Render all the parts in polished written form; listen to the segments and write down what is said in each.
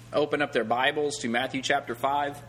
open up their Bibles to Matthew chapter 5.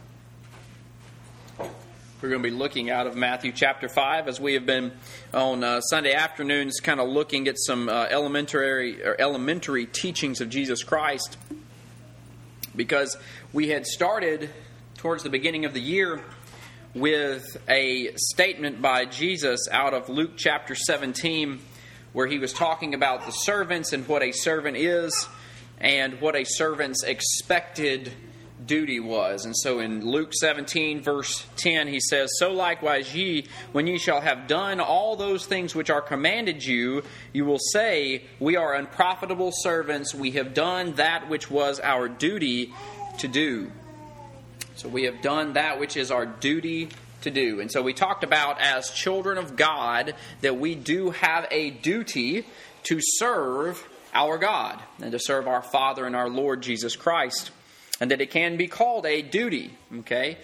We're going to be looking out of Matthew chapter 5 as we have been on Sunday afternoons kind of looking at some elementary teachings of Jesus Christ, because we had started towards the beginning of the year with a statement by Jesus out of Luke chapter 17, where he was talking about the servants and what a servant is and what a servant's expected duty was. And so in Luke 17 verse 10 he says, "So likewise ye, when ye shall have done all those things which are commanded you, you will say, We are unprofitable servants, we have done that which was our duty to do." So we have done that which is our duty to do. And so we talked about, as children of God, that we do have a duty to serve our God and to serve our Father and our Lord Jesus Christ. And that it can be called a duty, okay?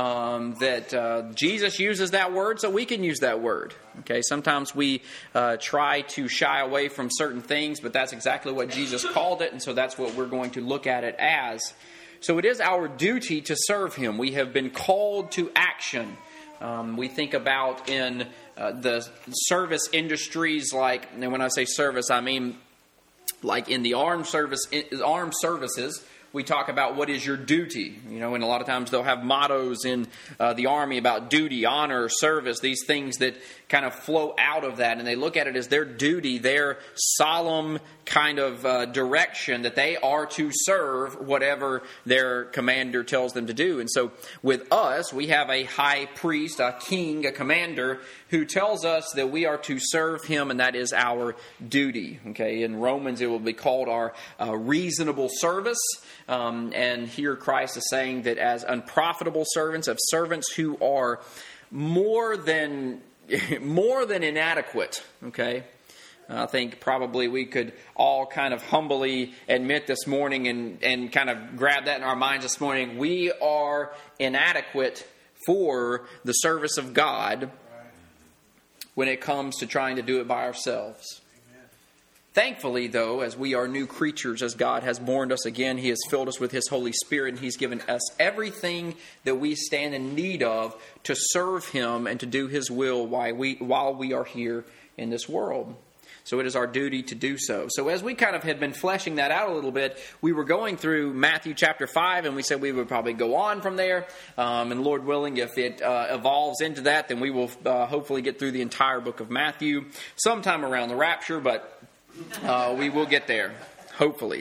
Jesus uses that word, so we can use that word, okay? Sometimes we try to shy away from certain things, but that's exactly what Jesus called it, and so that's what we're going to look at it as. So it is our duty to serve Him. We have been called to action. We think about in the service industries, like, and when I say service, I mean like in the armed services. We talk about what is your duty, and a lot of times they'll have mottos in the Army about duty, honor, service, these things that kind of flow out of that, and they look at it as their duty, their solemn kind of direction that they are to serve whatever their commander tells them to do. And so with us, we have a high priest, a king, a commander who tells us that we are to serve him, and that is our duty. Okay, in Romans it will be called our reasonable service. And here Christ is saying that as unprofitable servants, of servants who are more than inadequate, okay? I think probably we could all kind of humbly admit this morning and kind of grab that in our minds this morning. We are inadequate for the service of God when it comes to trying to do it by ourselves. Thankfully, though, as we are new creatures, as God has born us again, He has filled us with His Holy Spirit, and He's given us everything that we stand in need of to serve Him and to do His will while we are here in this world. So it is our duty to do so. So as we kind of had been fleshing that out a little bit, we were going through Matthew chapter 5, and we said we would probably go on from there. And Lord willing, if it evolves into that, then we will hopefully get through the entire book of Matthew sometime around the rapture, but we will get there, hopefully.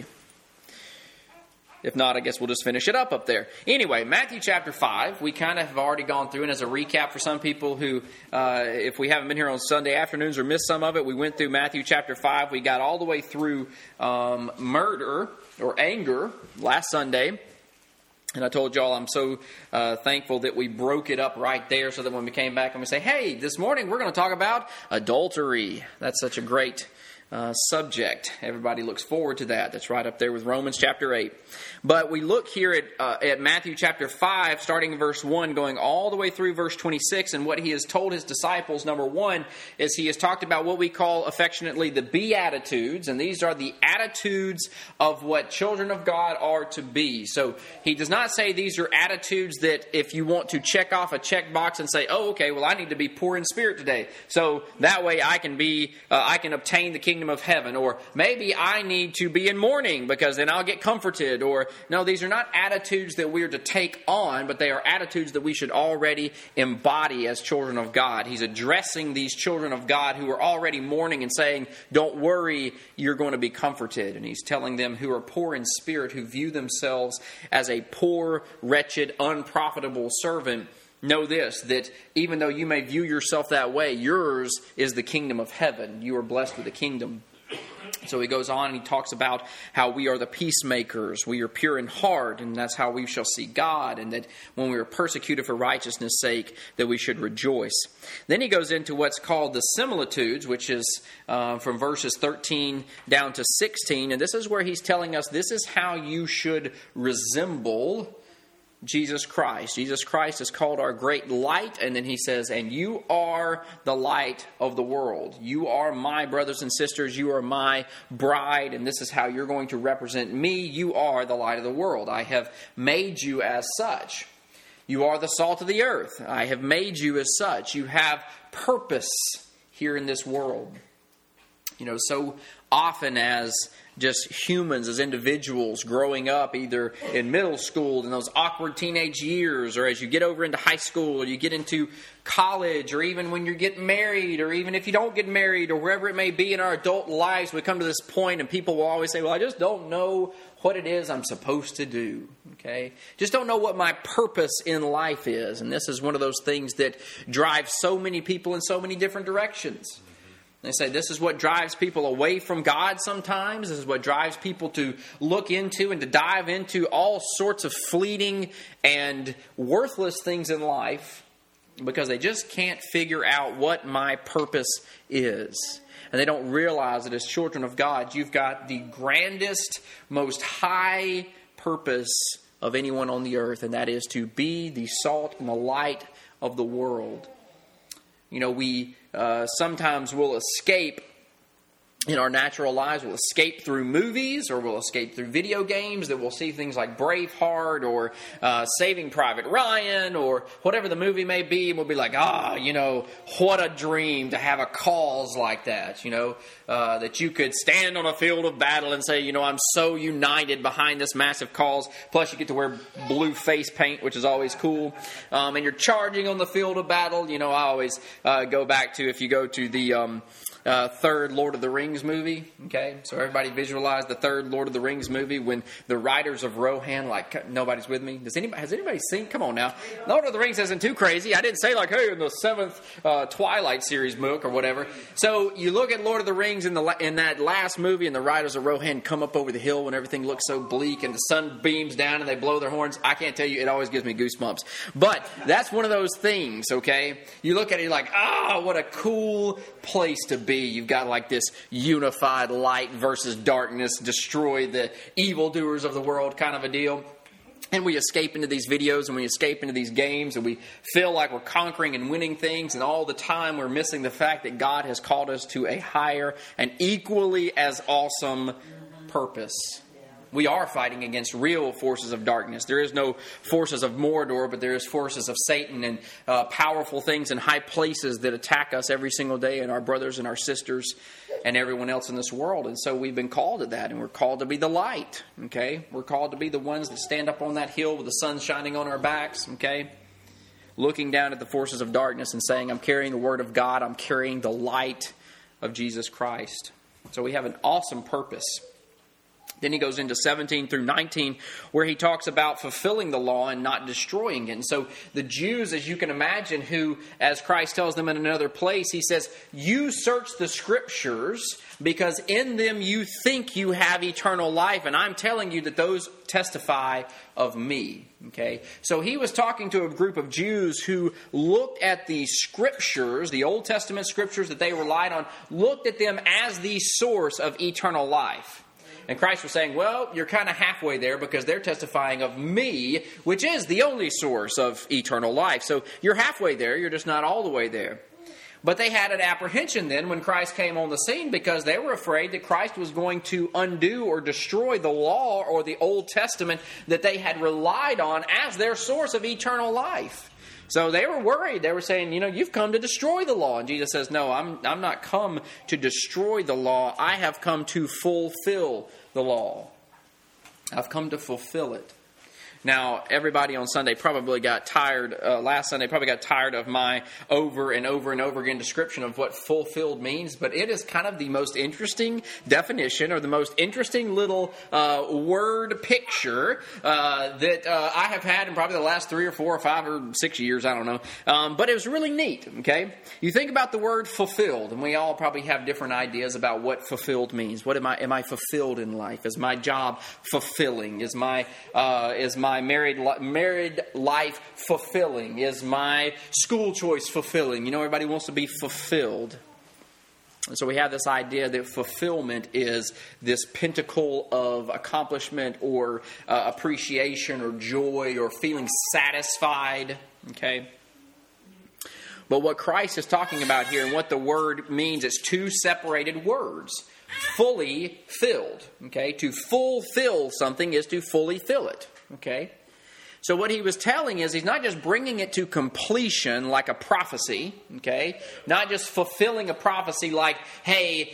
If not, I guess we'll just finish it up there. Anyway, Matthew chapter 5, we kind of have already gone through, and as a recap for some people who, if we haven't been here on Sunday afternoons or missed some of it, we went through Matthew chapter 5. We got all the way through murder or anger last Sunday. And I told y'all I'm so thankful that we broke it up right there, so that when we came back and we say, hey, this morning we're going to talk about adultery. That's such a great subject. Everybody looks forward to that. That's right up there with Romans chapter 8. But we look here at Matthew chapter 5, starting in verse 1, going all the way through verse 26, and what He has told His disciples, number one, is He has talked about what we call affectionately the Beatitudes, and these are the attitudes of what children of God are to be. So He does not say these are attitudes that if you want to check off a checkbox and say, oh, okay, well, I need to be poor in spirit today, so that way I can obtain the kingdom of heaven, or maybe I need to be in mourning because then I'll get comforted, or no, these are not attitudes that we are to take on, but they are attitudes that we should already embody as children of God. He's addressing these children of God who are already mourning and saying, don't worry, you're going to be comforted. And He's telling them who are poor in spirit, who view themselves as a poor, wretched, unprofitable servant, know this, that even though you may view yourself that way, yours is the kingdom of heaven. You are blessed with the kingdom. So he goes on and he talks about how we are the peacemakers. We are pure in heart, and that's how we shall see God. And that when we are persecuted for righteousness' sake, that we should rejoice. Then he goes into what's called the similitudes, which is from verses 13 down to 16. And this is where he's telling us this is how you should resemble Jesus Christ. Jesus Christ is called our great light, and then he says, and you are the light of the world. You are my brothers and sisters. You are my bride, and this is how you're going to represent me. You are the light of the world. I have made you as such. You are the salt of the earth. I have made you as such. You have purpose here in this world. So often as just humans, as individuals growing up, either in middle school, in those awkward teenage years, or as you get over into high school, or you get into college, or even when you're getting married, or even if you don't get married, or wherever it may be in our adult lives, we come to this point and people will always say, well, I just don't know what it is I'm supposed to do. Okay? Just don't know what my purpose in life is. And this is one of those things that drives so many people in so many different directions. They say this is what drives people away from God sometimes. This is what drives people to look into and to dive into all sorts of fleeting and worthless things in life because they just can't figure out what my purpose is. And they don't realize that as children of God, you've got the grandest, most high purpose of anyone on the earth, and that is to be the salt and the light of the world. We sometimes will escape in our natural lives. We'll escape through movies, or we'll escape through video games that we'll see things like Braveheart or Saving Private Ryan or whatever the movie may be. And we'll be like, what a dream to have a cause like that, that you could stand on a field of battle and say, I'm so united behind this massive cause. Plus you get to wear blue face paint, which is always cool. And you're charging on the field of battle. I always go back to, if you go to the third Lord of the Rings movie. Okay, so everybody visualize the third Lord of the Rings movie when the Riders of Rohan, like, nobody's with me. Has anybody seen? Come on now. Lord of the Rings isn't too crazy. I didn't say like, hey, in the 7th Twilight series book or whatever. So you look at Lord of the Rings in that last movie, and the Riders of Rohan come up over the hill when everything looks so bleak and the sun beams down and they blow their horns. I can't tell you, it always gives me goosebumps. But that's one of those things, okay? You look at it, you're like, what a cool place to be. You've got like this unified light versus darkness, destroy the evildoers of the world kind of a deal. And we escape into these videos and we escape into these games and we feel like we're conquering and winning things, and all the time we're missing the fact that God has called us to a higher and equally as awesome purpose. We are fighting against real forces of darkness. There is no forces of Mordor, but there is forces of Satan and powerful things in high places that attack us every single day, and our brothers and our sisters and everyone else in this world. And so we've been called to that, and we're called to be the light, okay? We're called to be the ones that stand up on that hill with the sun shining on our backs, okay? Looking down at the forces of darkness and saying, I'm carrying the Word of God, I'm carrying the light of Jesus Christ. So we have an awesome purpose. Then he goes into 17 through 19 where he talks about fulfilling the law and not destroying it. And so the Jews, as you can imagine, who, as Christ tells them in another place, he says, you search the Scriptures because in them you think you have eternal life. And I'm telling you that those testify of me. Okay, so he was talking to a group of Jews who looked at the Scriptures, the Old Testament Scriptures that they relied on, looked at them as the source of eternal life. And Christ was saying, well, you're kind of halfway there because they're testifying of me, which is the only source of eternal life. So you're halfway there, you're just not all the way there. But they had an apprehension then when Christ came on the scene because they were afraid that Christ was going to undo or destroy the law or the Old Testament that they had relied on as their source of eternal life. So they were worried. They were saying, you've come to destroy the law. And Jesus says, no, I'm not come to destroy the law. I have come to fulfill the law. I've come to fulfill it. Now, everybody on Sunday probably got tired, last Sunday probably got tired of my over and over and over again description of what fulfilled means, but it is kind of the most interesting definition or the most interesting little word picture that I have had in probably the last 3 or 4 or 5 or 6 years, I don't know. But it was really neat, okay? You think about the word fulfilled, and we all probably have different ideas about what fulfilled means. What am I fulfilled in life? Is my job fulfilling? Is my married life fulfilling? Is my school choice fulfilling? Everybody wants to be fulfilled. So we have this idea that fulfillment is this pinnacle of accomplishment or appreciation or joy or feeling satisfied. Okay? But what Christ is talking about here and what the word means is two separated words. Fully filled. Okay? To fulfill something is to fully fill it. Okay? So what he was telling is he's not just bringing it to completion like a prophecy, okay? Not just fulfilling a prophecy like, hey,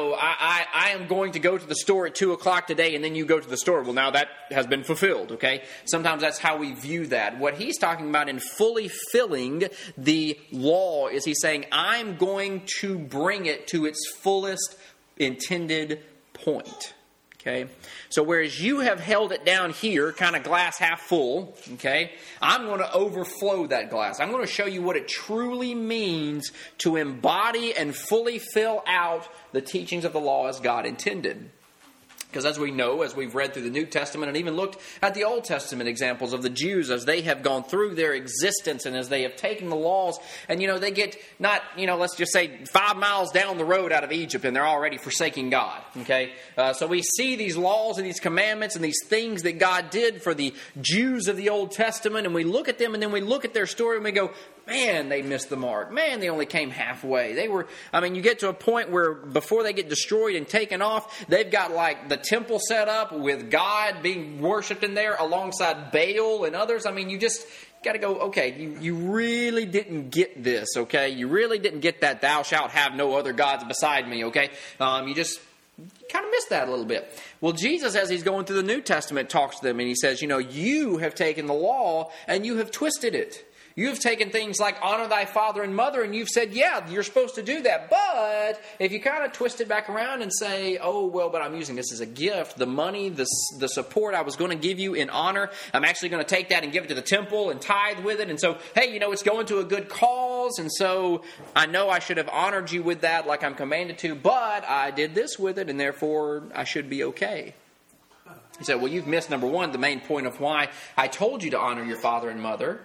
I am going to go to the store at 2 o'clock today, and then you go to the store. Well, now that has been fulfilled, okay? Sometimes that's how we view that. What he's talking about in fully filling the law is he's saying, I'm going to bring it to its fullest intended point. Okay, so whereas you have held it down here, kind of glass half full, okay, I'm going to overflow that glass. I'm going to show you what it truly means to embody and fully fill out the teachings of the law as God intended. Because as we know, as we've read through the New Testament and even looked at the Old Testament examples of the Jews as they have gone through their existence and as they have taken the laws and, they get not, let's just say 5 miles down the road out of Egypt and they're already forsaking God, okay? So we see these laws and these commandments and these things that God did for the Jews of the Old Testament, and we look at them and then we look at their story and we go, man, they missed the mark. Man, they only came halfway. You get to a point where before they get destroyed and taken off, they've got like the temple set up with God being worshipped in there alongside Baal and others. You just got to go, okay, you really didn't get this, okay? You really didn't get that thou shalt have no other gods beside me, okay? You just kind of missed that a little bit. Well, Jesus, as he's going through the New Testament, talks to them and he says, you have taken the law and you have twisted it. You've taken things like honor thy father and mother, and you've said, yeah, you're supposed to do that. But if you kind of twist it back around and say, oh, well, but I'm using this as a gift, the money, the support I was going to give you in honor, I'm actually going to take that and give it to the temple and tithe with it. And so, hey, it's going to a good cause. And so I know I should have honored you with that like I'm commanded to, but I did this with it, and therefore I should be okay. He said, well, you've missed, number one, the main point of why I told you to honor your father and mother.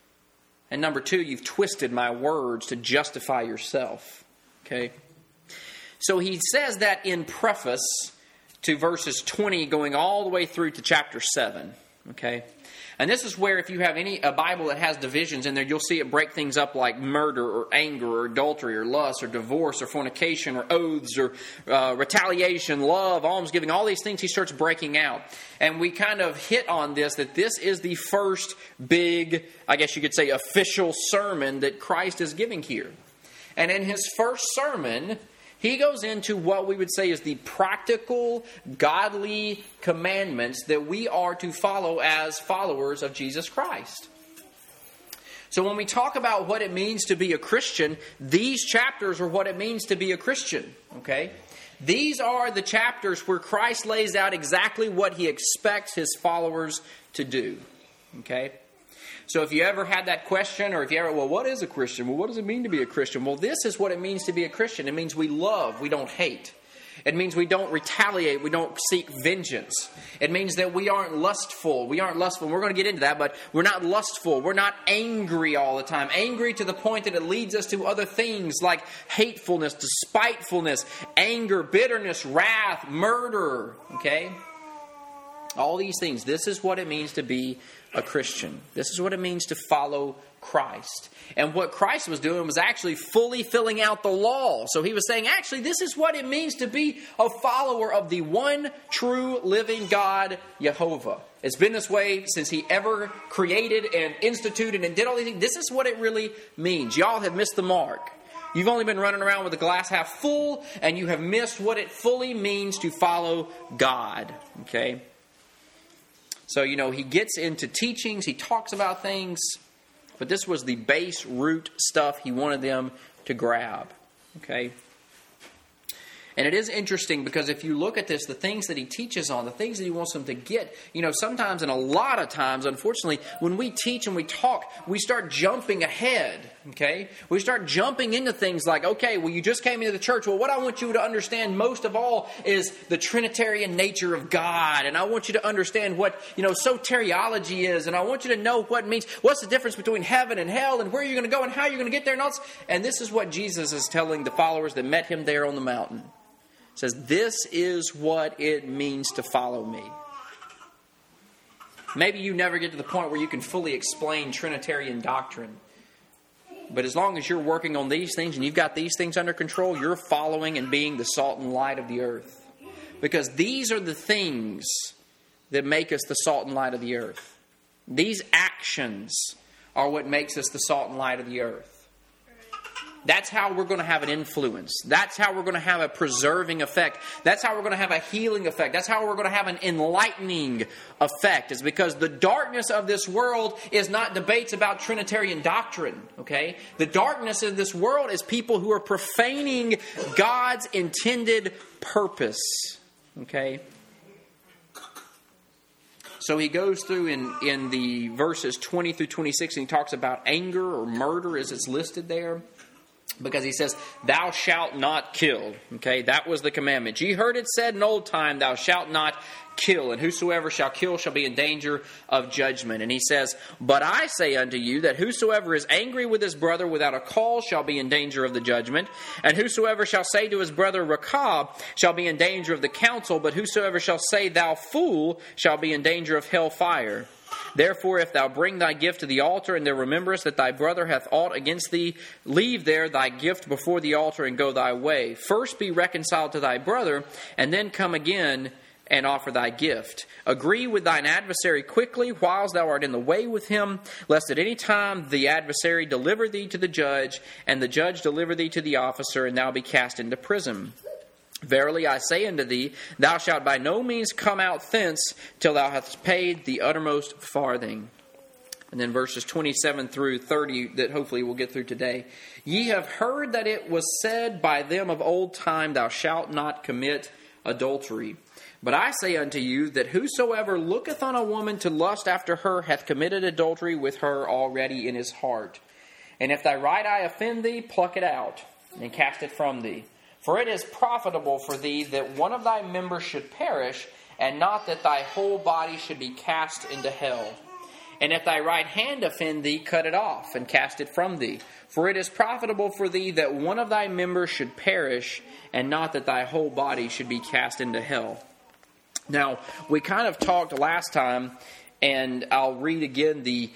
And number two, you've twisted my words to justify yourself. Okay? So he says that in preface to verses 20 going all the way through to chapter 7. Okay? And this is where if you have a Bible that has divisions in there, you'll see it break things up like murder or anger or adultery or lust or divorce or fornication or oaths or retaliation, love, almsgiving, all these things he starts breaking out. And we kind of hit on this, that this is the first big, I guess you could say, official sermon that Christ is giving here. And in his first sermon, he goes into what we would say is the practical, godly commandments that we are to follow as followers of Jesus Christ. So when we talk about what it means to be a Christian, these chapters are what it means to be a Christian. Okay? These are the chapters where Christ lays out exactly what he expects his followers to do. Okay? So if you ever had that question, or if you ever, well, what is a Christian? Well, what does it mean to be a Christian? Well, this is what it means to be a Christian. It means we love, we don't hate. It means we don't retaliate, we don't seek vengeance. It means that we aren't lustful. We aren't lustful. We're going to get into that, but we're not lustful. We're not angry all the time. Angry to the point that it leads us to other things like hatefulness, despitefulness, anger, bitterness, wrath, murder. Okay? All these things. This is what it means to be a Christian. This is what it means to follow Christ. And what Christ was doing was actually fully filling out the law. So he was saying, actually, this is what it means to be a follower of the one true living God, Jehovah. It's been this way since he ever created and instituted and did all these things. This is what it really means. Y'all have missed the mark. You've only been running around with the glass half full, and you have missed what it fully means to follow God. Okay? So, he gets into teachings, he talks about things, but this was the base root stuff he wanted them to grab. Okay? And it is interesting because if you look at this, the things that he teaches on, the things that he wants them to get, sometimes and a lot of times, unfortunately, when we teach and we talk, we start jumping ahead, okay? We start jumping into things like, okay, well, you just came into the church. Well, what I want you to understand most of all is the Trinitarian nature of God. And I want you to understand what, soteriology is. And I want you to know what it means. What's the difference between heaven and hell and where you're going to go and how you're going to get there. And this is what Jesus is telling the followers that met him there on the mountain. He says, this is what it means to follow me. Maybe you never get to the point where you can fully explain Trinitarian doctrine. But as long as you're working on these things and you've got these things under control, you're following and being the salt and light of the earth. Because these are the things that make us the salt and light of the earth. These actions are what makes us the salt and light of the earth. That's how we're going to have an influence. That's how we're going to have a preserving effect. That's how we're going to have a healing effect. That's how we're going to have an enlightening effect. It's because the darkness of this world is not debates about Trinitarian doctrine. Okay? The darkness of this world is people who are profaning God's intended purpose. Okay? So he goes through in the verses 20 through 26 and he talks about anger or murder as it's listed there. Because he says, thou shalt not kill. Okay, that was the commandment. Ye heard it said in old time, thou shalt not kill. And whosoever shall kill shall be in danger of judgment. And he says, but I say unto you that whosoever is angry with his brother without a cause shall be in danger of the judgment. And whosoever shall say to his brother, Rakab, shall be in danger of the council. But whosoever shall say, thou fool, shall be in danger of hell fire. Therefore, if thou bring thy gift to the altar, and there rememberest that thy brother hath aught against thee, leave there thy gift before the altar, and go thy way. First be reconciled to thy brother, and then come again and offer thy gift. Agree with thine adversary quickly, whiles thou art in the way with him, lest at any time the adversary deliver thee to the judge, and the judge deliver thee to the officer, and thou be cast into prison. Verily I say unto thee, thou shalt by no means come out thence till thou hast paid the uttermost farthing. And then verses 27 through 30 that hopefully we'll get through today. Ye have heard that it was said by them of old time, thou shalt not commit adultery. But I say unto you that whosoever looketh on a woman to lust after her hath committed adultery with her already in his heart. And if thy right eye offend thee, pluck it out and cast it from thee. For it is profitable for thee that one of thy members should perish, and not that thy whole body should be cast into hell. And if thy right hand offend thee, cut it off, and cast it from thee. For it is profitable for thee that one of thy members should perish, and not that thy whole body should be cast into hell. Now, we kind of talked last time, and I'll read again the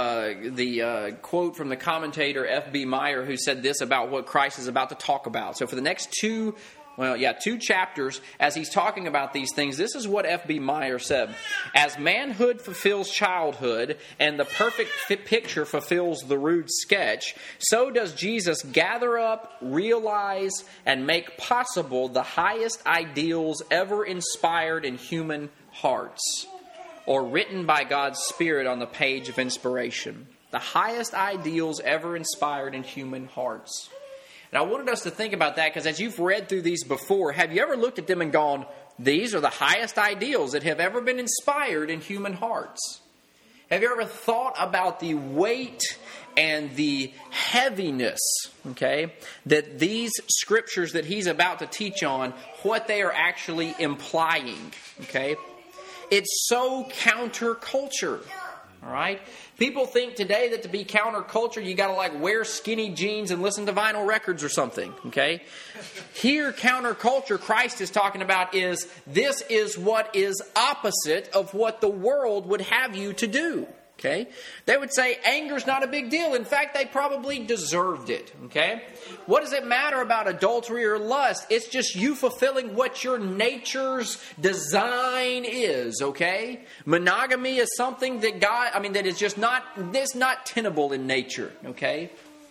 quote from the commentator F.B. Meyer, who said this about what Christ is about to talk about. So for the next two chapters, as he's talking about these things, this is what F.B. Meyer said. As manhood fulfills childhood, and the perfect picture fulfills the rude sketch, so does Jesus gather up, realize, and make possible the highest ideals ever inspired in human hearts, or written by God's Spirit on the page of inspiration. The highest ideals ever inspired in human hearts. And I wanted us to think about that because as you've read through these before, have you ever looked at them and gone, these are the highest ideals that have ever been inspired in human hearts? Have you ever thought about the weight and the heaviness, okay, that these scriptures that he's about to teach on, what they are actually implying, okay? It's so counterculture, all right? People think today that to be counterculture, you got to wear skinny jeans and listen to vinyl records or something, okay? Here, counterculture, Christ is talking about this is what is opposite of what the world would have you to do. Okay? They would say anger's not a big deal. In fact, they probably deserved it. Okay? What does it matter about adultery or lust? It's just you fulfilling what your nature's design is. Okay? Monogamy is something that that is just not tenable in nature. Okay?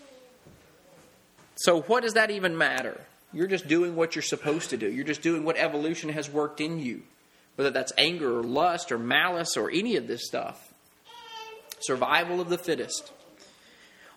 So what does that even matter? You're just doing what you're supposed to do. You're just doing what evolution has worked in you. Whether that's anger or lust or malice or any of this stuff. Survival of the fittest.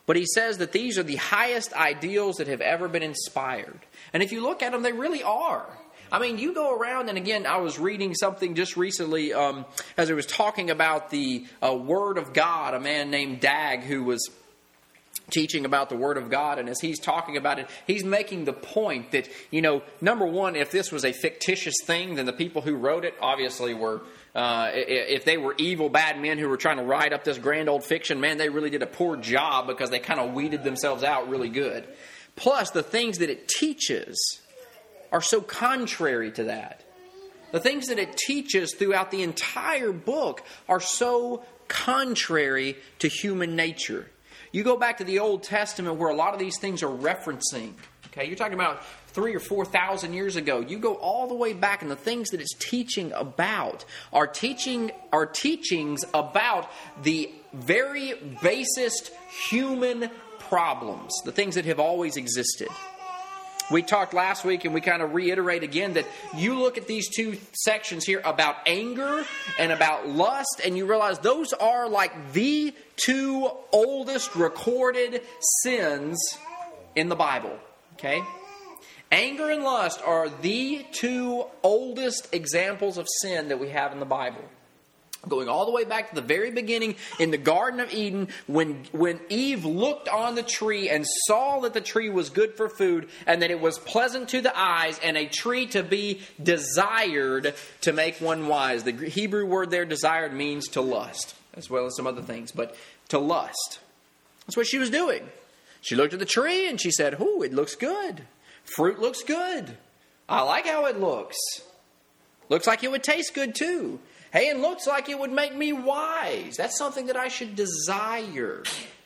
But he says that these are the highest ideals that have ever been inspired. And if you look at them, they really are. I mean, you go around, and again, I was reading something just recently as I was talking about the Word of God, a man named Dag who was teaching about the Word of God, and as he's talking about it, he's making the point that, number one, if this was a fictitious thing, then the people who wrote it obviously were, if they were evil, bad men who were trying to write up this grand old fiction, man, they really did a poor job because they kind of weeded themselves out really good. Plus, the things that it teaches are so contrary to that. The things that it teaches throughout the entire book are so contrary to human nature. You go back to the Old Testament where a lot of these things are referencing. Okay, you're talking about 3,000 or 4,000 years ago. You go all the way back, and the things that it's teaching about are teachings about the very basest human problems, the things that have always existed. We talked last week, and we kind of reiterate again that you look at these two sections here about anger and about lust, and you realize those are like the two oldest recorded sins in the Bible. Okay? Anger and lust are the two oldest examples of sin that we have in the Bible. Going all the way back to the very beginning in the Garden of Eden, when Eve looked on the tree and saw that the tree was good for food and that it was pleasant to the eyes and a tree to be desired to make one wise. The Hebrew word there, desired, means to lust, as well as some other things, but to lust. That's what she was doing. She looked at the tree and she said, "Ooh, it looks good. Fruit looks good. I like how it looks. Looks like it would taste good too. Hey, it looks like it would make me wise. That's something that I should desire."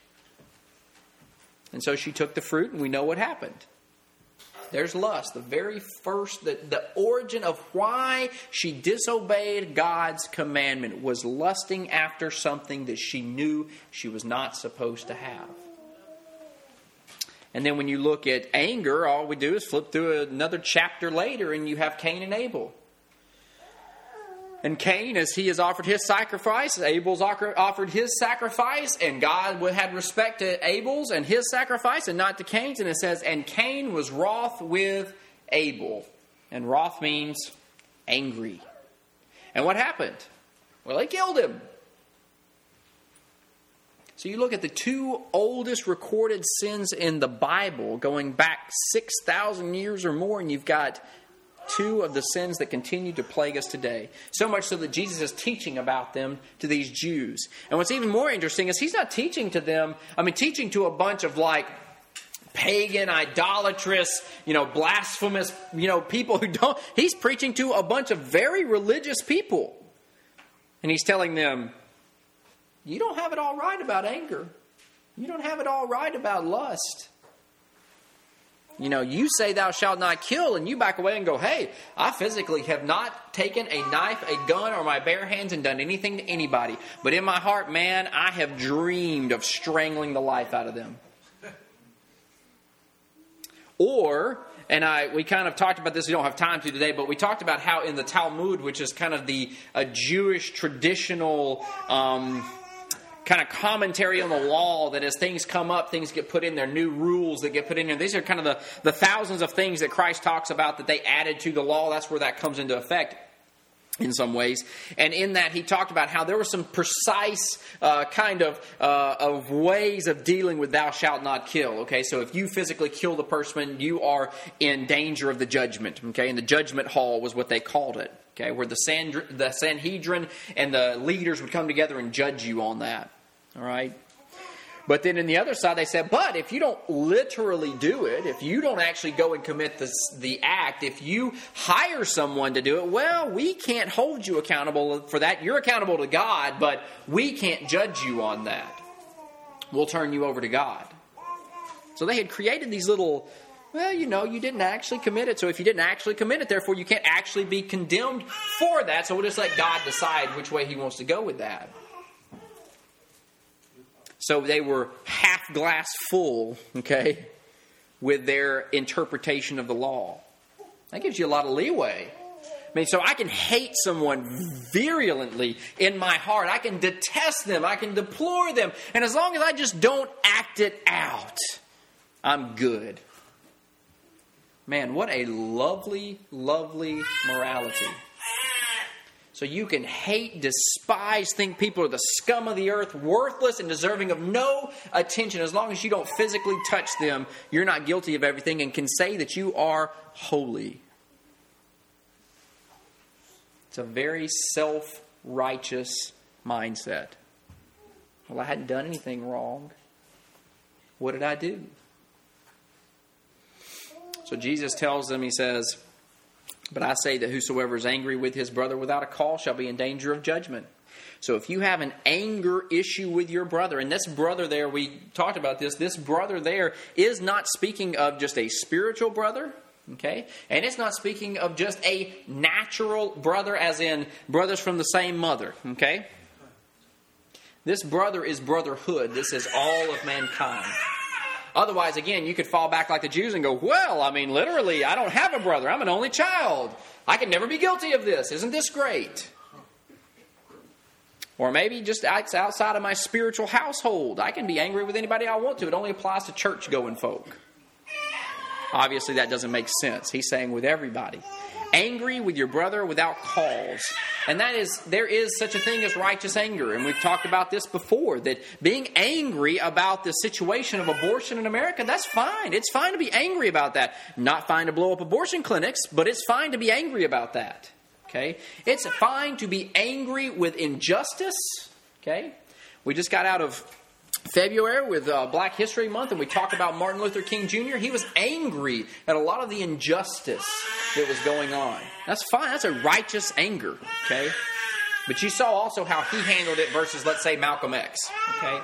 And so she took the fruit, and we know what happened. There's lust. The very first, the origin of why she disobeyed God's commandment was lusting after something that she knew she was not supposed to have. And then when you look at anger, all we do is flip through another chapter later, and you have Cain and Abel. And Cain, as he has offered his sacrifice, Abel's offered his sacrifice, and God had respect to Abel's and his sacrifice and not to Cain's. And it says, and Cain was wroth with Abel. And wroth means angry. And what happened? Well, they killed him. So you look at the two oldest recorded sins in the Bible, going back 6,000 years or more, and you've got two of the sins that continue to plague us today. So much so that Jesus is teaching about them to these Jews. And what's even more interesting is he's not teaching to them, teaching to a bunch of pagan, idolatrous, blasphemous, people who don't. He's preaching to a bunch of very religious people. And he's telling them, you don't have it all right about anger. You don't have it all right about lust. You say thou shalt not kill, and you back away and go, hey, I physically have not taken a knife, a gun, or my bare hands and done anything to anybody. But in my heart, man, I have dreamed of strangling the life out of them. We kind of talked about this, we don't have time to today, but we talked about how in the Talmud, which is kind of a Jewish traditional kind of commentary on the law, that as things come up, things get put in there, new rules that get put in there. These are kind of the thousands of things that Christ talks about that they added to the law. That's where that comes into effect in some ways. And in that, he talked about how there were some precise kind of ways of dealing with thou shalt not kill. Okay, so if you physically kill the person, you are in danger of the judgment. Okay, and the judgment hall was what they called it. Okay, where the Sanhedrin and the leaders would come together and judge you on that. All right. But then in the other side, they said, but if you don't literally do it, if you don't actually go and commit the act, if you hire someone to do it, well, we can't hold you accountable for that. You're accountable to God, but we can't judge you on that. We'll turn you over to God. So they had created these little, you didn't actually commit it. So if you didn't actually commit it, therefore you can't actually be condemned for that. So we'll just let God decide which way he wants to go with that. So they were half glass full, okay, with their interpretation of the law. That gives you a lot of leeway. I mean, so I can hate someone virulently in my heart. I can detest them. I can deplore them. And as long as I just don't act it out, I'm good. Man, what a lovely, lovely morality. So you can hate, despise, think people are the scum of the earth, worthless and deserving of no attention. As long as you don't physically touch them, you're not guilty of everything and can say that you are holy. It's a very self-righteous mindset. Well, I hadn't done anything wrong. What did I do? So Jesus tells them, he says, but I say that whosoever is angry with his brother without a cause shall be in danger of judgment. So if you have an anger issue with your brother, and this brother there, we talked about this brother there is not speaking of just a spiritual brother, okay? And it's not speaking of just a natural brother, as in brothers from the same mother, okay? This brother is brotherhood. This is all of mankind. Otherwise, again, you could fall back like the Jews and go, well, I mean, literally, I don't have a brother. I'm an only child. I can never be guilty of this. Isn't this great? Or maybe just outside of my spiritual household. I can be angry with anybody I want to. It only applies to church-going folk. Obviously, that doesn't make sense. He's saying with everybody. Angry with your brother without cause. And that is, there is such a thing as righteous anger. And we've talked about this before, that being angry about the situation of abortion in America, that's fine. It's fine to be angry about that. Not fine to blow up abortion clinics, but it's fine to be angry about that. Okay? It's fine to be angry with injustice. Okay? We just got out of February with Black History Month, and we talked about Martin Luther King Jr. He was angry at a lot of the injustice that was going on. That's fine. That's a righteous anger, okay? But you saw also how he handled it versus, let's say, Malcolm X, okay?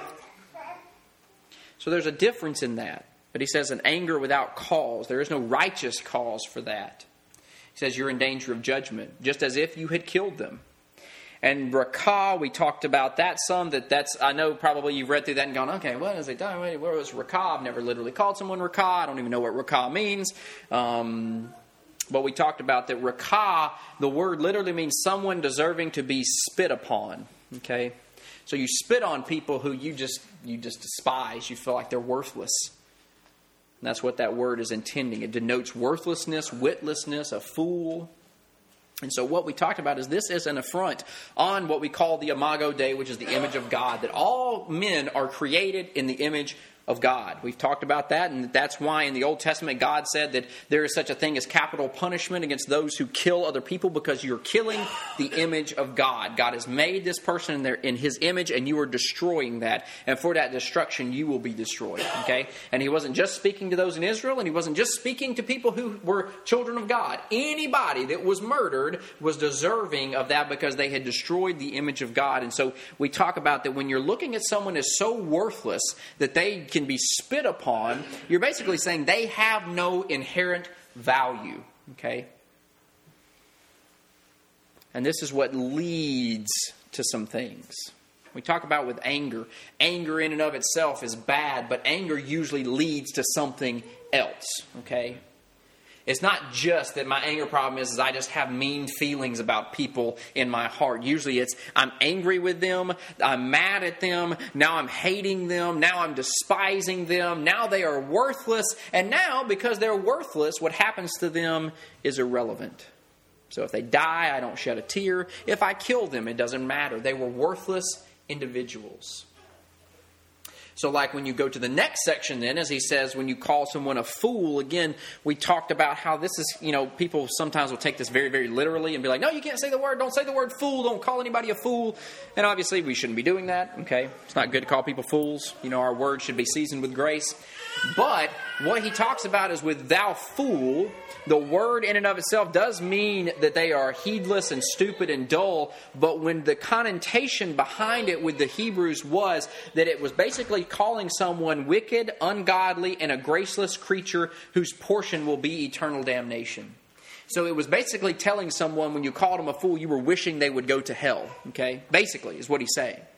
So there's a difference in that. But he says an anger without cause. There is no righteous cause for that. He says you're in danger of judgment, just as if you had killed them. And rakah, we talked about that some. I know probably you've read through that and gone, okay, what is it? What was rakah? I've never literally called someone rakah. I don't even know what rakah means. But we talked about that rakah, the word literally means someone deserving to be spit upon. Okay? So you spit on people who you just despise. You feel like they're worthless. And that's what that word is intending. It denotes worthlessness, witlessness, a fool. And so what we talked about is this is an affront on what we call the Imago Dei, which is the image of God, that all men are created in the image of God. We've talked about that, and that's why in the Old Testament God said that there is such a thing as capital punishment against those who kill other people because you're killing the image of God. God has made this person in His image, and you are destroying that. And for that destruction, you will be destroyed. Okay? And He wasn't just speaking to those in Israel, and He wasn't just speaking to people who were children of God. Anybody that was murdered was deserving of that because they had destroyed the image of God. And so we talk about that when you're looking at someone as so worthless that they can be spit upon, you're basically saying they have no inherent value. Okay? And this is what leads to some things. We talk about with anger. Anger in and of itself is bad, but anger usually leads to something else. Okay? It's not just that my anger problem is I just have mean feelings about people in my heart. Usually it's I'm angry with them, I'm mad at them, now I'm hating them, now I'm despising them, now they are worthless, and now because they're worthless, what happens to them is irrelevant. So if they die, I don't shed a tear. If I kill them, it doesn't matter. They were worthless individuals. So like when you go to the next section then, as he says, when you call someone a fool, again, we talked about how this is, people sometimes will take this very, very literally and be like, no, you can't say the word, don't say the word fool, don't call anybody a fool. And obviously we shouldn't be doing that, okay? It's not good to call people fools. Our words should be seasoned with grace. But what he talks about is with thou fool, the word in and of itself does mean that they are heedless and stupid and dull, but when the connotation behind it with the Hebrews was that it was basically calling someone wicked, ungodly, and a graceless creature whose portion will be eternal damnation. So it was basically telling someone when you called them a fool, you were wishing they would go to hell. Okay? Basically, is what he's saying.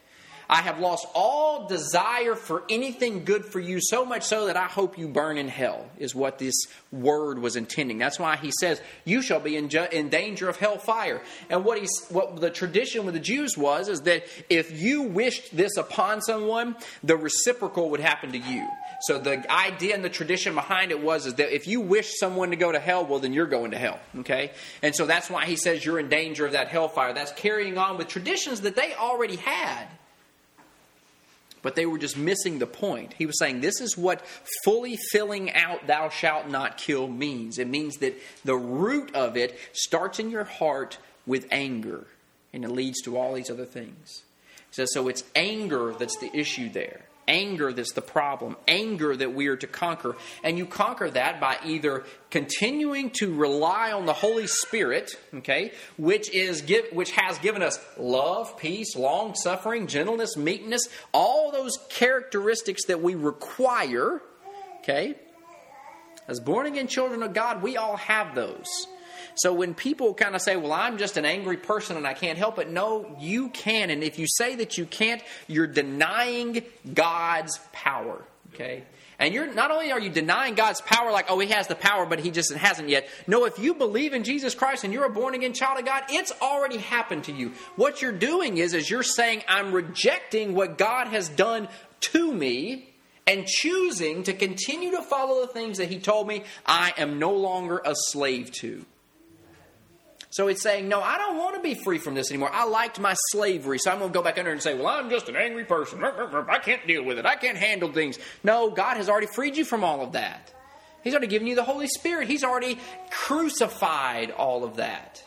I have lost all desire for anything good for you, so much so that I hope you burn in hell, is what this word was intending. That's why he says, you shall be in danger of hellfire. And what the tradition with the Jews was, is that if you wished this upon someone, the reciprocal would happen to you. So the idea and the tradition behind it is that if you wish someone to go to hell, well, then you're going to hell. Okay? And so that's why he says you're in danger of that hellfire. That's carrying on with traditions that they already had. But they were just missing the point. He was saying this is what fully filling out thou shalt not kill means. It means that the root of it starts in your heart with anger. And it leads to all these other things. He says, so it's anger that's the issue there. Anger that's the problem. Anger that we are to conquer. And you conquer that by either continuing to rely on the Holy Spirit, okay, which has given us love, peace, long-suffering, gentleness, meekness, all those characteristics that we require, okay. As born-again children of God, we all have those. So when people kind of say, well, I'm just an angry person and I can't help it. No, you can. And if you say that you can't, you're denying God's power. Okay? And you're not only are you denying God's power, like, oh, he has the power, but he just hasn't yet. No, if you believe in Jesus Christ and you're a born-again child of God, it's already happened to you. What you're doing is you're saying, I'm rejecting what God has done to me and choosing to continue to follow the things that he told me I am no longer a slave to. So it's saying, no, I don't want to be free from this anymore. I liked my slavery, so I'm going to go back under and say, well, I'm just an angry person. I can't deal with it. I can't handle things. No, God has already freed you from all of that. He's already given you the Holy Spirit. He's already crucified all of that.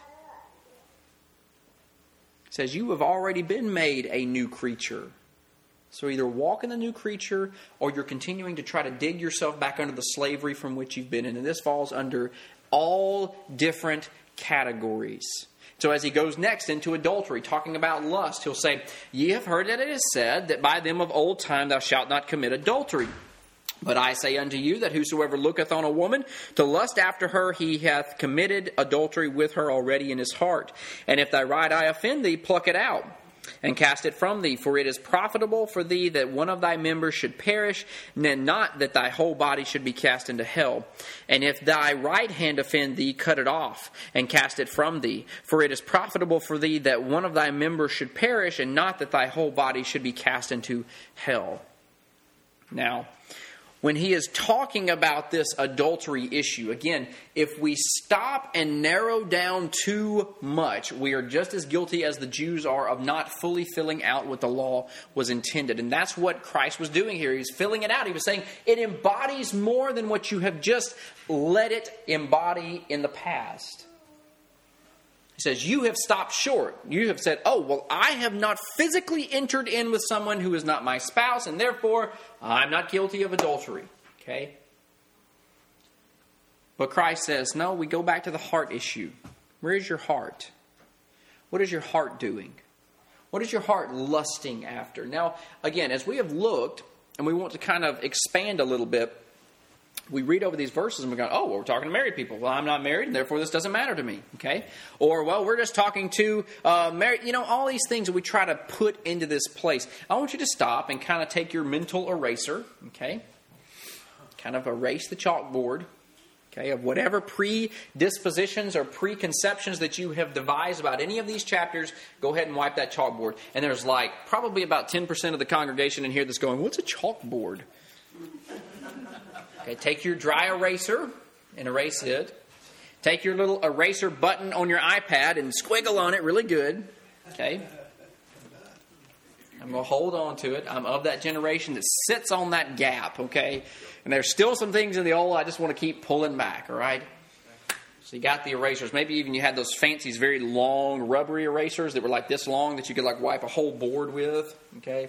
It says, you have already been made a new creature. So either walk in the new creature, or you're continuing to try to dig yourself back under the slavery from which you've been in. And this falls under all different categories. So as he goes next into adultery, talking about lust, he'll say, ye have heard that it is said that by them of old time thou shalt not commit adultery. But I say unto you that whosoever looketh on a woman to lust after her, he hath committed adultery with her already in his heart. And if thy right eye offend thee, pluck it out and cast it from thee, for it is profitable for thee that one of thy members should perish, and not that thy whole body should be cast into hell. And if thy right hand offend thee, cut it off, and cast it from thee, for it is profitable for thee that one of thy members should perish, and not that thy whole body should be cast into hell. Now, when he is talking about this adultery issue, again, if we stop and narrow down too much, we are just as guilty as the Jews are of not fully filling out what the law was intended. And that's what Christ was doing here. He was filling it out. He was saying it embodies more than what you have just let it embody in the past. He says, you have stopped short. You have said, oh, well, I have not physically entered in with someone who is not my spouse, and therefore, I'm not guilty of adultery. Okay? But Christ says, no, we go back to the heart issue. Where is your heart? What is your heart doing? What is your heart lusting after? Now, again, as we have looked, and we want to kind of expand a little bit, we read over these verses and we go, oh, well, we're talking to married people. Well, I'm not married, and therefore this doesn't matter to me. Okay? Or, well, we're just talking to married. You know, all these things that we try to put into this place. I want you to stop and kind of take your mental eraser, okay? Kind of erase the chalkboard, okay, of whatever predispositions or preconceptions that you have devised about any of these chapters. Go ahead and wipe that chalkboard. And there's like probably about 10% of the congregation in here that's going, what's a chalkboard? Okay, take your dry eraser and erase it. Take your little eraser button on your iPad and squiggle on it really good. Okay? I'm going to hold on to it. I'm of that generation that sits on that gap, okay? And there's still some things in the old I just want to keep pulling back, all right? So you got the erasers. Maybe even you had those fancy, very long, rubbery erasers that were like this long that you could like wipe a whole board with, okay?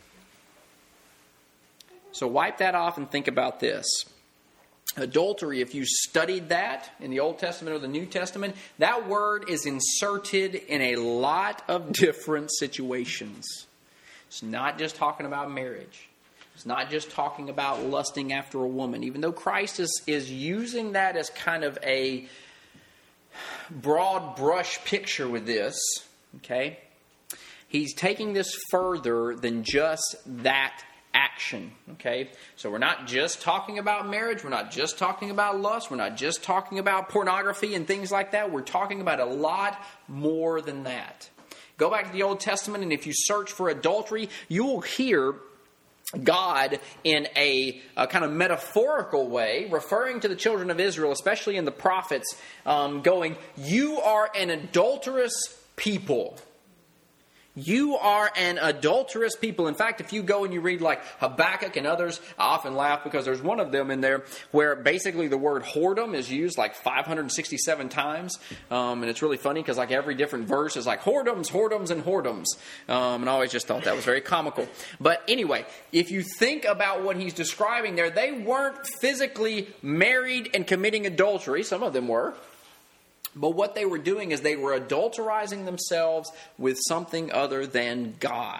So wipe that off and think about this. Adultery, if you studied that in the Old Testament or the New Testament, that word is inserted in a lot of different situations. It's not just talking about marriage. It's not just talking about lusting after a woman. Even though Christ is using that as kind of a broad brush picture with this, okay? he's taking this further than just that action, okay? So we're not just talking about marriage. We're not just talking about lust. We're not just talking about pornography and things like that. We're talking about a lot more than that. Go back to the Old Testament, and if you search for adultery, you will hear God in a kind of metaphorical way, referring to the children of Israel, especially in the prophets, going, "You are an adulterous people." You are an adulterous people. In fact, if you go and you read like Habakkuk and others, I often laugh because there's one of them in there where basically the word whoredom is used like 567 times. And it's really funny because like every different verse is like whoredoms, whoredoms, and whoredoms. And I always just thought that was very comical. But anyway, if you think about what he's describing there, they weren't physically married and committing adultery. Some of them were. But what they were doing is they were adulterizing themselves with something other than God.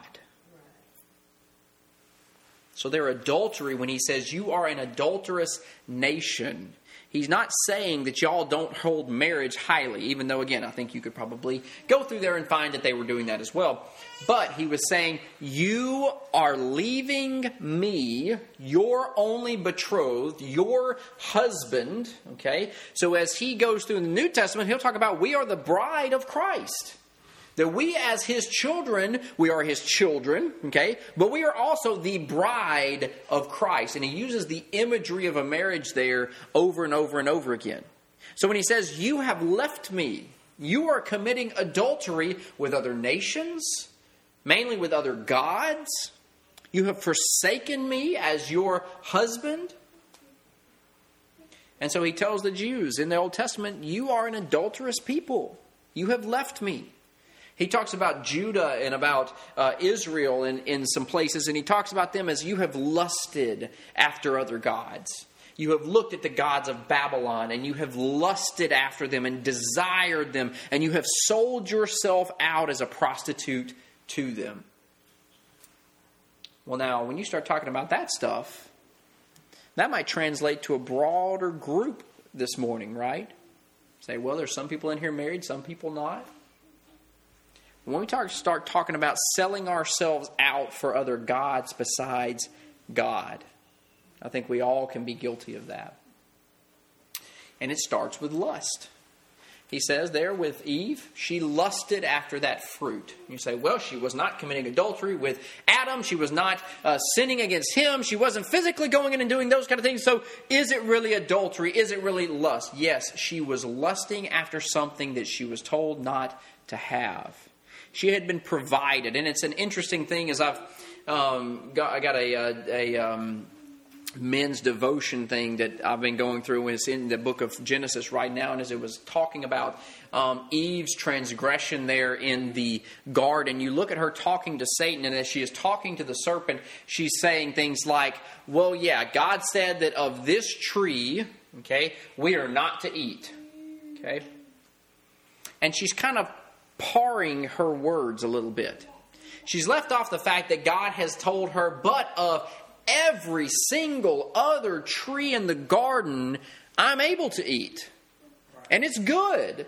So their adultery, when he says you are an adulterous nation, he's not saying that y'all don't hold marriage highly, even though, again, I think you could probably go through there and find that they were doing that as well. But he was saying, you are leaving me, your only betrothed, your husband, okay? So as he goes through in the New Testament, he'll talk about we are the bride of Christ. That we as his children, we are his children, okay? But we are also the bride of Christ. And he uses the imagery of a marriage there over and over and over again. So when he says, you have left me, you are committing adultery with other nations, mainly with other gods. You have forsaken me as your husband. And so he tells the Jews in the Old Testament, you are an adulterous people. You have left me. He talks about Judah and about Israel in some places, and he talks about them as you have lusted after other gods. You have looked at the gods of Babylon, and you have lusted after them and desired them, and you have sold yourself out as a prostitute to them. Well, now, when you start talking about that stuff, that might translate to a broader group this morning, right? Say, well, there's some people in here married, some people not. When we start talking about selling ourselves out for other gods besides God, I think we all can be guilty of that. And it starts with lust. He says there with Eve, she lusted after that fruit. You say, well, she was not committing adultery with Adam. She was not sinning against him. She wasn't physically going in and doing those kind of things. So is it really adultery? Is it really lust? Yes, she was lusting after something that she was told not to have. She had been provided, and it's an interesting thing. As I got a men's devotion thing that I've been going through. It's in the book of Genesis right now, and as it was talking about Eve's transgression there in the garden, you look at her talking to Satan, and as she is talking to the serpent, she's saying things like, "Well, yeah, God said that of this tree, okay, we are not to eat." Okay, and she's kind of paring her words a little bit. She's left off the fact that God has told her, but of every single other tree in the garden, I'm able to eat. And it's good.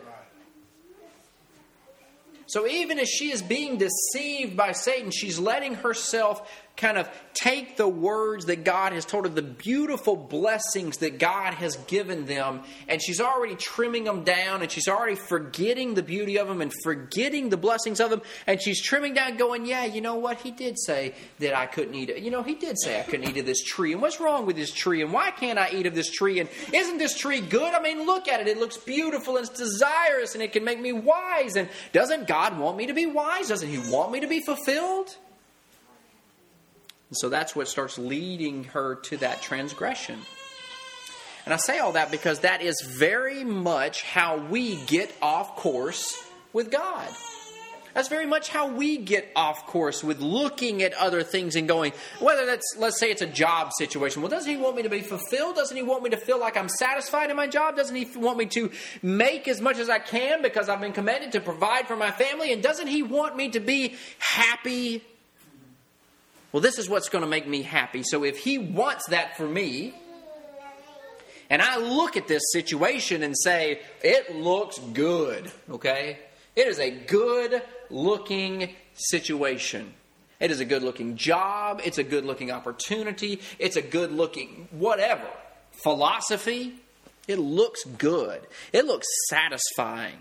So even as she is being deceived by Satan, she's letting herself kind of take the words that God has told her, the beautiful blessings that God has given them, and she's already trimming them down, and she's already forgetting the beauty of them and forgetting the blessings of them, and she's trimming down going, yeah, you know what? He did say that I couldn't eat it. You know, he did say I couldn't eat of this tree, and what's wrong with this tree, and why can't I eat of this tree, and isn't this tree good? I mean, look at it. It looks beautiful, and it's desirous, and it can make me wise, and doesn't God want me to be wise? Doesn't He want me to be fulfilled? And so that's what starts leading her to that transgression. And I say all that because that is very much how we get off course with God. That's very much how we get off course with looking at other things and going, whether that's, let's say it's a job situation. Well, doesn't He want me to be fulfilled? Doesn't He want me to feel like I'm satisfied in my job? Doesn't He want me to make as much as I can because I've been commanded to provide for my family? And doesn't He want me to be happy? Well, this is what's going to make me happy. So if He wants that for me, and I look at this situation and say, it looks good, okay? It is a good looking situation. It is a good looking job. It's a good looking opportunity. It's a good looking whatever. Philosophy. It looks good. It looks satisfying.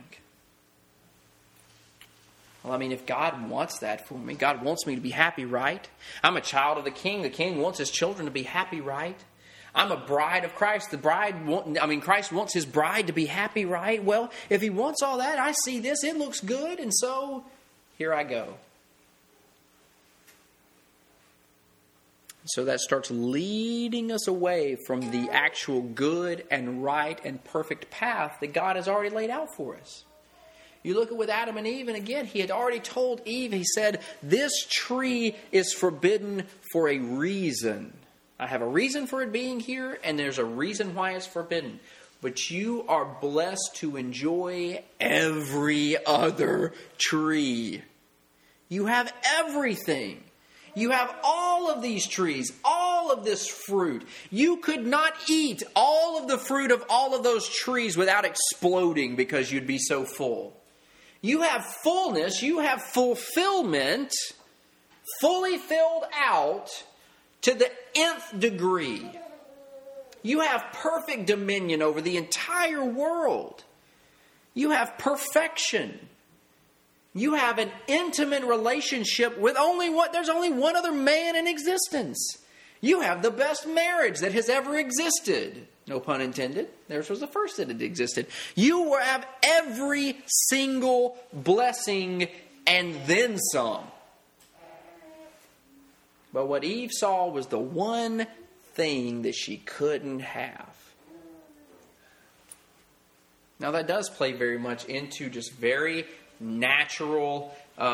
Well, I mean, if God wants that for me, God wants me to be happy, right? I'm a child of the King. The King wants His children to be happy, right? I'm a bride of Christ. Christ wants His bride to be happy, right? Well, if He wants all that, I see this. It looks good, and so here I go. So that starts leading us away from the actual good and right and perfect path that God has already laid out for us. You look at with Adam and Eve, and again, He had already told Eve, He said, this tree is forbidden for a reason. I have a reason for it being here, and there's a reason why it's forbidden. But you are blessed to enjoy every other tree. You have everything. You have all of these trees, all of this fruit. You could not eat all of the fruit of all of those trees without exploding because you'd be so full. You have fullness, you have fulfillment, fully filled out to the nth degree. You have perfect dominion over the entire world. You have perfection. You have an intimate relationship with there's only one other man in existence. You have the best marriage that has ever existed. No pun intended. Theirs was the first that had existed. You have every single blessing and then some. But what Eve saw was the one thing that she couldn't have. Now that does play very much into just very natural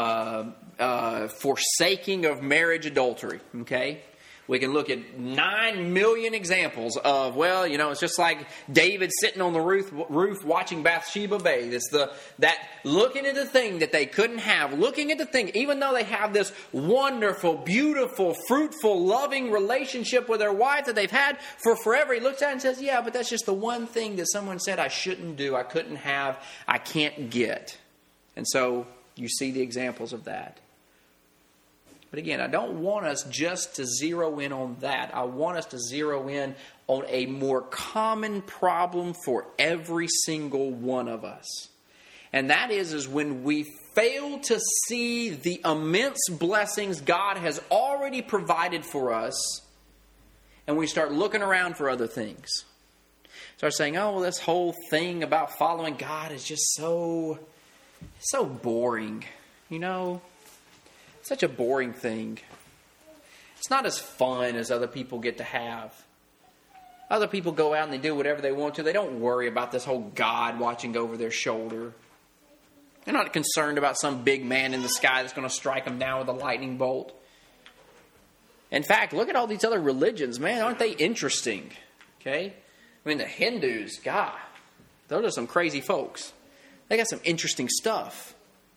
forsaking of marriage adultery. Okay? We can look at 9 million examples of, it's just like David sitting on the roof watching Bathsheba bathe. It's that looking at the thing that they couldn't have, looking at the thing, even though they have this wonderful, beautiful, fruitful, loving relationship with their wife that they've had for forever. He looks at it and says, yeah, but that's just the one thing that someone said I shouldn't do, I couldn't have, I can't get. And so you see the examples of that. But again, I don't want us just to zero in on that. I want us to zero in on a more common problem for every single one of us. And that is when we fail to see the immense blessings God has already provided for us, and we start looking around for other things. Start saying, this whole thing about following God is just so boring, Such a boring thing. It's not as fun as other people get to have. Other people go out and they do whatever they want to. They don't worry about this whole God watching over their shoulder. They're not concerned about some big man in the sky that's going to strike them down with a lightning bolt. In fact, look at all these other religions. Man, aren't they interesting? Okay? I mean, the Hindus, God, those are some crazy folks. They got some interesting stuff.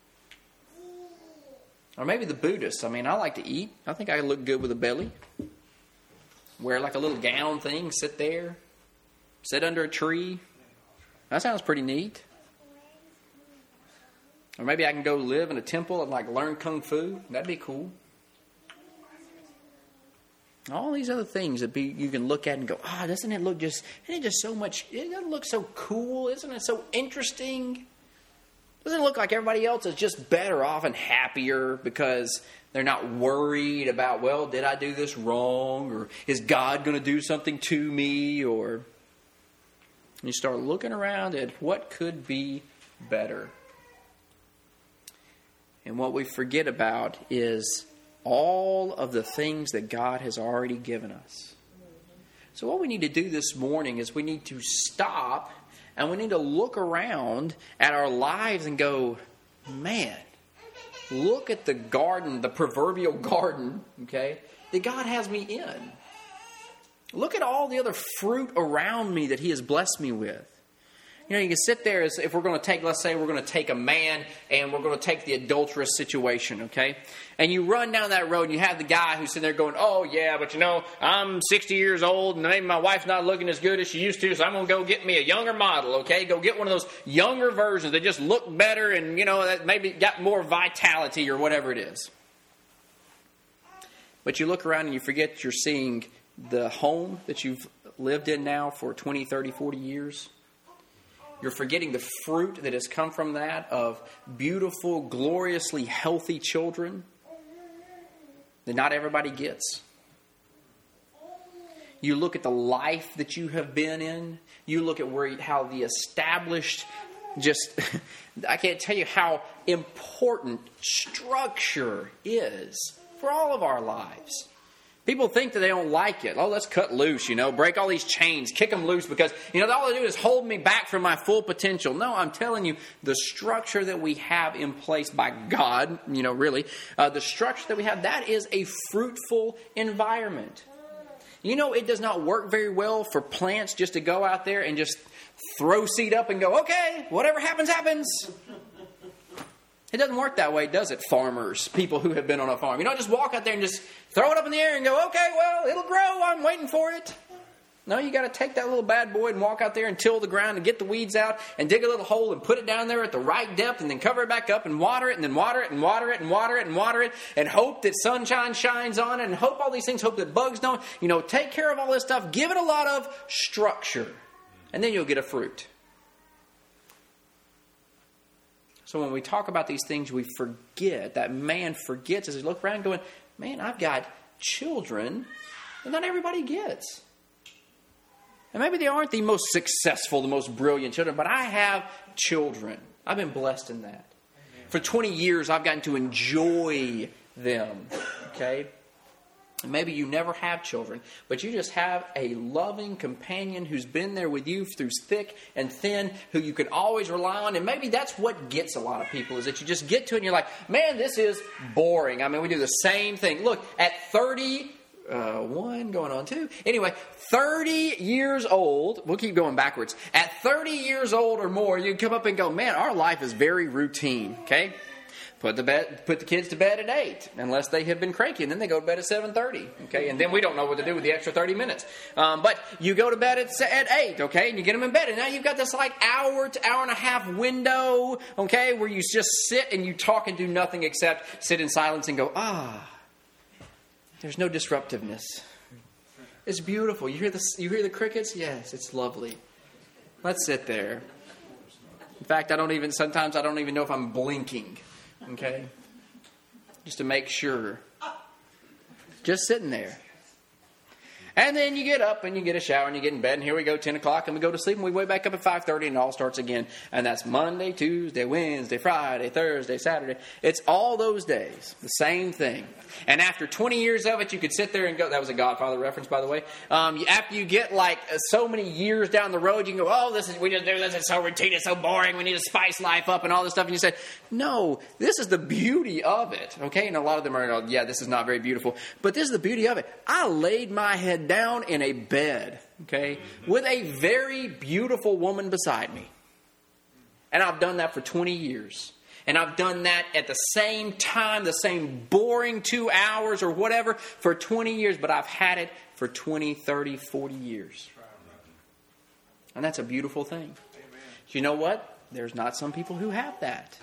Or maybe the Buddhists. I like to eat. I think I look good with a belly. Wear like a little gown thing. Sit there. Sit under a tree. That sounds pretty neat. Or maybe I can go live in a temple and learn Kung Fu. That'd be cool. All these other things that you can look at and go, isn't it just so much, it doesn't look so cool. Isn't it so interesting? Doesn't it look like everybody else is just better off and happier because they're not worried about, did I do this wrong? Or is God going to do something to me? Or you start looking around at what could be better. And what we forget about is all of the things that God has already given us. So what we need to do this morning is we need to stop and we need to look around at our lives and go, man, look at the garden, the proverbial garden, okay, that God has me in. Look at all the other fruit around me that He has blessed me with. You know, you can sit there as if we're going to take, let's say we're going to take a man and we're going to take the adulterous situation, okay? And you run down that road and you have the guy who's sitting there going, oh, yeah, but you know, I'm 60 years old and maybe my wife's not looking as good as she used to, so I'm going to go get me a younger model, okay? Go get one of those younger versions that just look better and, you know, that maybe got more vitality or whatever it is. But you look around and you forget you're seeing the home that you've lived in now for 20, 30, 40 years. You're forgetting the fruit that has come from that of beautiful, gloriously healthy children that not everybody gets. You look at the life that you have been in. You look at how the established, I can't tell you how important structure is for all of our lives. People think that they don't like it. Oh, let's cut loose, you know, break all these chains, kick them loose because, you know, all they do is hold me back from my full potential. No, I'm telling you, the structure that we have in place by God, you know, really, the structure that we have, that is a fruitful environment. You know, it does not work very well for plants just to go out there and just throw seed up and go, okay, whatever happens, happens. It doesn't work that way, does it, farmers, people who have been on a farm? You don't just walk out there and just throw it up in the air and go, okay, well, it'll grow, I'm waiting for it. No, you got to take that little bad boy and walk out there and till the ground and get the weeds out and dig a little hole and put it down there at the right depth and then cover it back up and water it and then water it and water it and water it and water it and hope that sunshine shines on it and hope all these things, hope that bugs don't, you know, take care of all this stuff, give it a lot of structure, and then you'll get a fruit. So when we talk about these things, we forget, that man forgets as he looks around going, man, I've got children that not everybody gets. And maybe they aren't the most successful, the most brilliant children, but I have children. I've been blessed in that. For 20 years, I've gotten to enjoy them. Okay? And maybe you never have children, but you just have a loving companion who's been there with you through thick and thin, who you can always rely on. And maybe that's what gets a lot of people, is that you just get to it and you're like, man, this is boring. I mean, we do the same thing. Look, at 31 going on 2. Anyway, 30 years old, we'll keep going backwards. At 30 years old or more, you come up and go, man, our life is very routine, okay? Put the kids to bed at 8, unless they have been cranky, and then they go to bed at 7:30, okay? And then we don't know what to do with the extra 30 minutes. But you go to bed at 8, okay? And you get them in bed, and now you've got this like hour to hour and a half window, okay, where you just sit and you talk and do nothing except sit in silence and go, there's no disruptiveness. It's beautiful. You hear the crickets? Yes, it's lovely. Let's sit there. In fact, sometimes I don't even know if I'm blinking. Okay? Just to make sure. Just sitting there. And then you get up and you get a shower and you get in bed, and here we go, 10 o'clock, and we go to sleep and we wake back up at 5:30 and it all starts again. And that's Monday, Tuesday, Wednesday, Friday, Thursday, Saturday. It's all those days. The same thing. And after 20 years of it, you could sit there and go, that was a Godfather reference, by the way. After you get like so many years down the road, you can go, we just do this, it's so routine, it's so boring, we need to spice life up and all this stuff. And you say, no, this is the beauty of it. Okay? And a lot of them are, this is not very beautiful. But this is the beauty of it. I laid my head down in a bed, okay, with a very beautiful woman beside me. And I've done that for 20 years. And I've done that at the same time, the same boring 2 hours or whatever for 20 years. But I've had it for 20, 30, 40 years. And that's a beautiful thing. Do you know what? There's not some people who have that.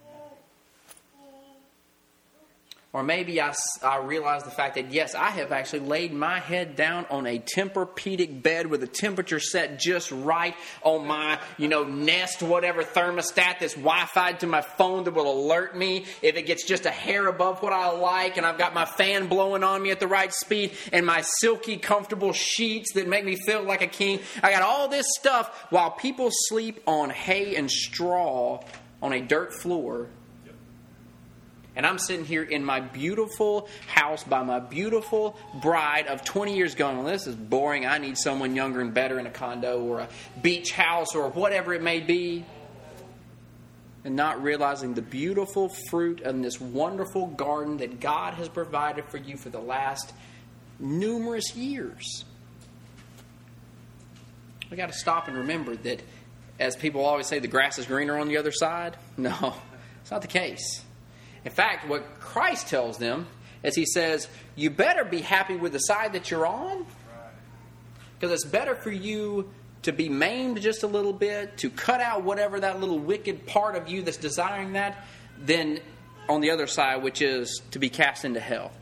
Or maybe I realize the fact that, yes, I have actually laid my head down on a Tempur-Pedic bed with the temperature set just right on my, Nest, whatever thermostat that's Wi-Fi'd to my phone that will alert me if it gets just a hair above what I like. And I've got my fan blowing on me at the right speed and my silky, comfortable sheets that make me feel like a king. I got all this stuff while people sleep on hay and straw on a dirt floor. And I'm sitting here in my beautiful house by my beautiful bride of 20 years going, well, this is boring. I need someone younger and better in a condo or a beach house or whatever it may be. And not realizing the beautiful fruit in this wonderful garden that God has provided for you for the last numerous years. We got to stop and remember that as people always say, the grass is greener on the other side. No, it's not the case. In fact, what Christ tells them is he says, you better be happy with the side that you're on, because it's better for you to be maimed just a little bit, to cut out whatever that little wicked part of you that's desiring that, than on the other side, which is to be cast into hell.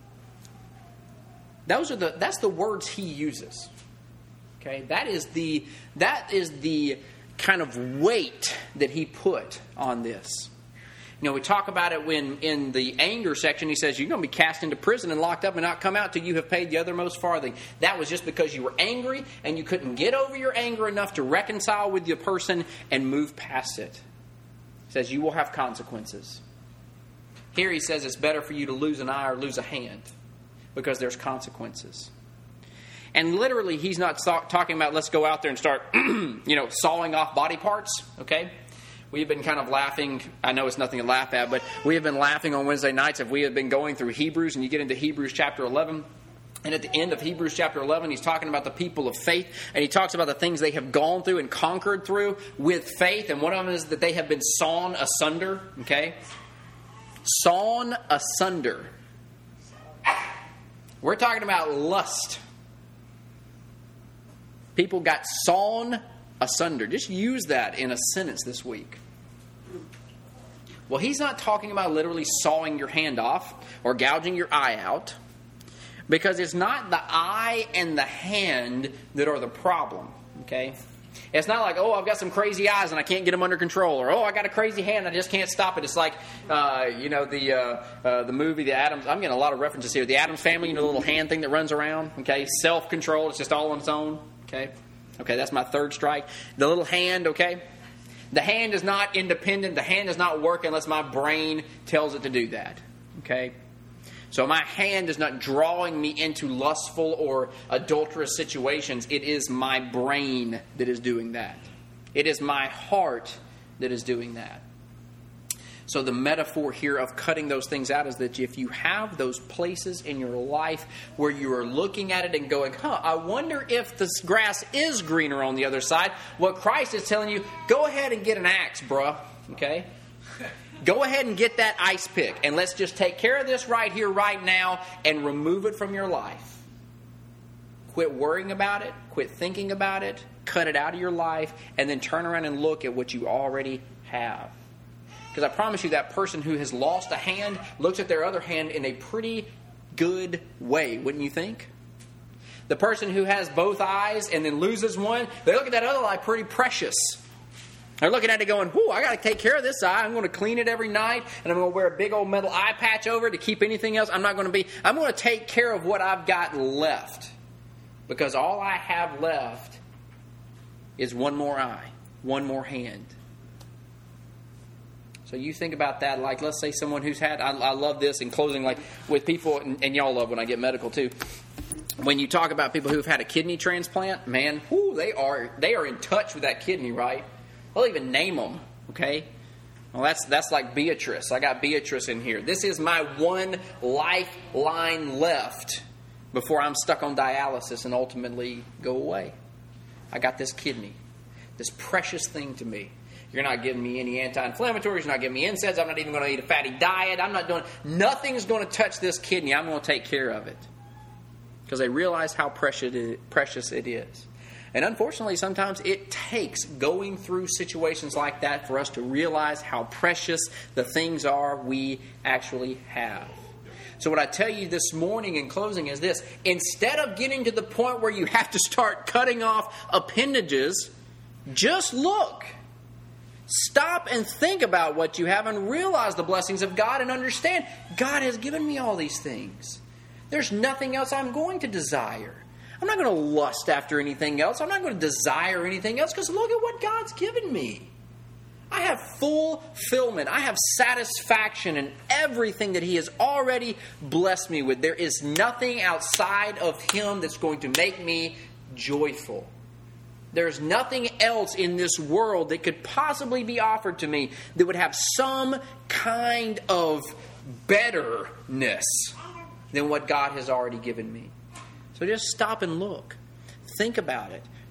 That's the words he uses. Okay, that is the kind of weight that he put on this. You know, we talk about it when in the anger section, he says, you're going to be cast into prison and locked up and not come out till you have paid the othermost farthing. That was just because you were angry and you couldn't get over your anger enough to reconcile with the person and move past it. He says, you will have consequences. Here he says it's better for you to lose an eye or lose a hand because there's consequences. And literally, he's not talking about let's go out there and start, sawing off body parts, okay? We've been kind of laughing. I know it's nothing to laugh at, but we have been laughing on Wednesday nights if we have been going through Hebrews, and you get into Hebrews chapter 11. And at the end of Hebrews chapter 11, he's talking about the people of faith, and he talks about the things they have gone through and conquered through with faith. And one of them is that they have been sawn asunder, okay? Sawn asunder. We're talking about lust. People got sawn asunder. Just use that in a sentence this week. Well, he's not talking about literally sawing your hand off or gouging your eye out, because it's not the eye and the hand that are the problem, okay? It's not like, oh, I've got some crazy eyes and I can't get them under control, or oh, I got a crazy hand, I just can't stop it. It's like, the movie, The Addams. I'm getting a lot of references here. The Addams Family, the little hand thing that runs around, okay? Self-control, it's just all on its own, okay? Okay, that's my third strike. The little hand, okay? The hand is not independent. The hand does not work unless my brain tells it to do that, okay? So my hand is not drawing me into lustful or adulterous situations. It is my brain that is doing that. It is my heart that is doing that. So the metaphor here of cutting those things out is that if you have those places in your life where you are looking at it and going, I wonder if this grass is greener on the other side, what Christ is telling you, go ahead and get an axe, bruh. Okay? Go ahead and get that ice pick, and let's just take care of this right here, right now, and remove it from your life. Quit worrying about it. Quit thinking about it. Cut it out of your life, and then turn around and look at what you already have. Because I promise you, that person who has lost a hand looks at their other hand in a pretty good way, wouldn't you think? The person who has both eyes and then loses one, they look at that other eye pretty precious. They're looking at it going, I got to take care of this eye. I'm going to clean it every night, and I'm going to wear a big old metal eye patch over it to keep anything else. I'm going to take care of what I've got left. Because all I have left is one more eye, one more hand. So you think about that, like let's say someone who's had, I love this in closing, like with people, and y'all love when I get medical too. When you talk about people who've had a kidney transplant, man, they are in touch with that kidney, right? They'll even name them, okay? Well, that's like Beatrice. I got Beatrice in here. This is my one lifeline left before I'm stuck on dialysis and ultimately go away. I got this kidney, this precious thing to me. You're not giving me any anti-inflammatories. You're not giving me NSAIDs. I'm not even going to eat a fatty diet. Nothing's going to touch this kidney. I'm going to take care of it. Because they realize how precious it is. And unfortunately, sometimes it takes going through situations like that for us to realize how precious the things are we actually have. So what I tell you this morning in closing is this. Instead of getting to the point where you have to start cutting off appendages, just look. Stop and think about what you have and realize the blessings of God and understand God has given me all these things. There's nothing else I'm going to desire. I'm not going to lust after anything else. I'm not going to desire anything else because look at what God's given me. I have fulfillment. I have satisfaction in everything that He has already blessed me with. There is nothing outside of Him that's going to make me joyful. There's nothing else in this world that could possibly be offered to me that would have some kind of betterness than what God has already given me. So just stop and look. Think about it.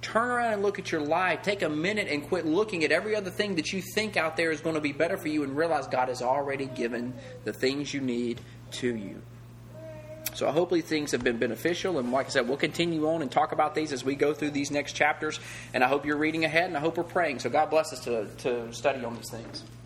turn around and look at your life. Take a minute and quit looking at every other thing that you think out there is going to be better for you, and realize God has already given the things you need to you. So hopefully things have been beneficial, and like I said, we'll continue on and talk about these as we go through these next chapters, and I hope you're reading ahead, and I hope we're praying. So God bless us to study on these things.